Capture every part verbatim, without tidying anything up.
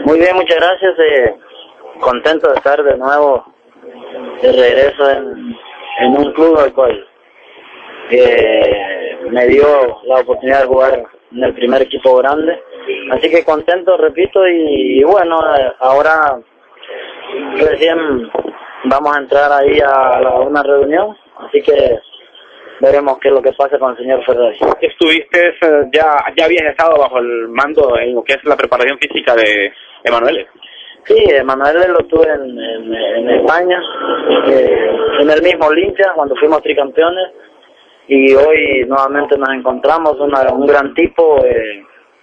Muy bien, muchas gracias. Eh, contento de estar de nuevo de regreso en, en un club al cual eh, me dio la oportunidad de jugar en el primer equipo grande. Así que contento, repito, y, y bueno, eh, ahora recién vamos a entrar ahí a, la, a una reunión, así que veremos qué es lo que pasa con el señor Ferrari. Estuviste, ya ya habías estado bajo el mando en lo que es la preparación física de Emanuele. Sí, Emanuele lo tuve en, en, en España, eh, en el mismo Olimpia, cuando fuimos tricampeones, y hoy nuevamente nos encontramos, una, un gran tipo, eh,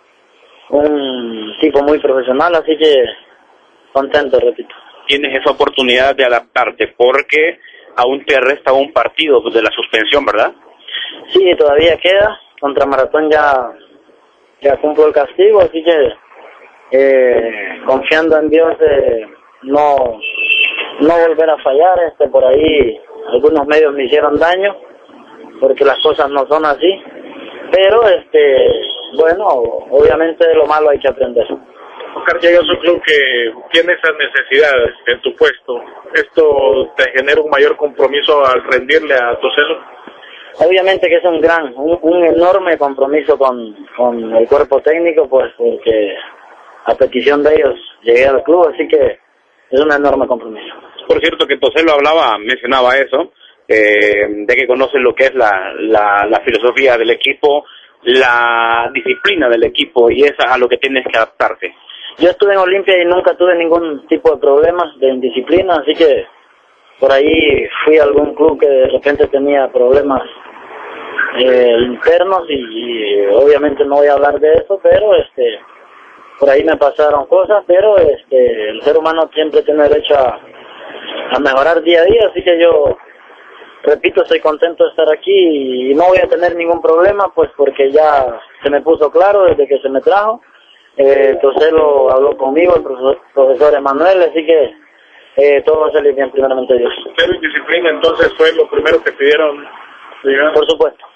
un tipo muy profesional, así que contento, repito. Tienes esa oportunidad de adaptarte, porque aún te resta un partido de la suspensión, ¿verdad? Sí, todavía queda. Contra Maratón ya, ya cumplo el castigo, así que eh, confiando en Dios eh, no no volver a fallar. Este por ahí algunos medios me hicieron daño, porque las cosas no son así. Pero este bueno, obviamente de lo malo hay que aprender. Oscar, llegas a un club que tiene esas necesidades en tu puesto. ¿Esto te genera un mayor compromiso al rendirle a Toselo? Obviamente que es un gran, un, un enorme compromiso con, con el cuerpo técnico, pues porque a petición de ellos llegué al club, así que es un enorme compromiso. Por cierto que Toselo hablaba, mencionaba eso, eh, de que conoce lo que es la, la, la filosofía del equipo, la disciplina del equipo, y es a lo que tienes que adaptarte. Yo estuve en Olimpia y nunca tuve ningún tipo de problemas de indisciplina, así que por ahí fui a algún club que de repente tenía problemas eh, internos y, y obviamente no voy a hablar de eso, pero este por ahí me pasaron cosas, pero este el ser humano siempre tiene derecho a, a mejorar día a día, así que yo repito, estoy contento de estar aquí y no voy a tener ningún problema, pues porque ya se me puso claro desde que se me trajo. Eh, entonces lo habló conmigo el profesor, profesor Emanuele, así que eh, todo va a salir bien, primeramente Dios. Pero indisciplina entonces fue lo primero que pidieron, digamos. Por supuesto.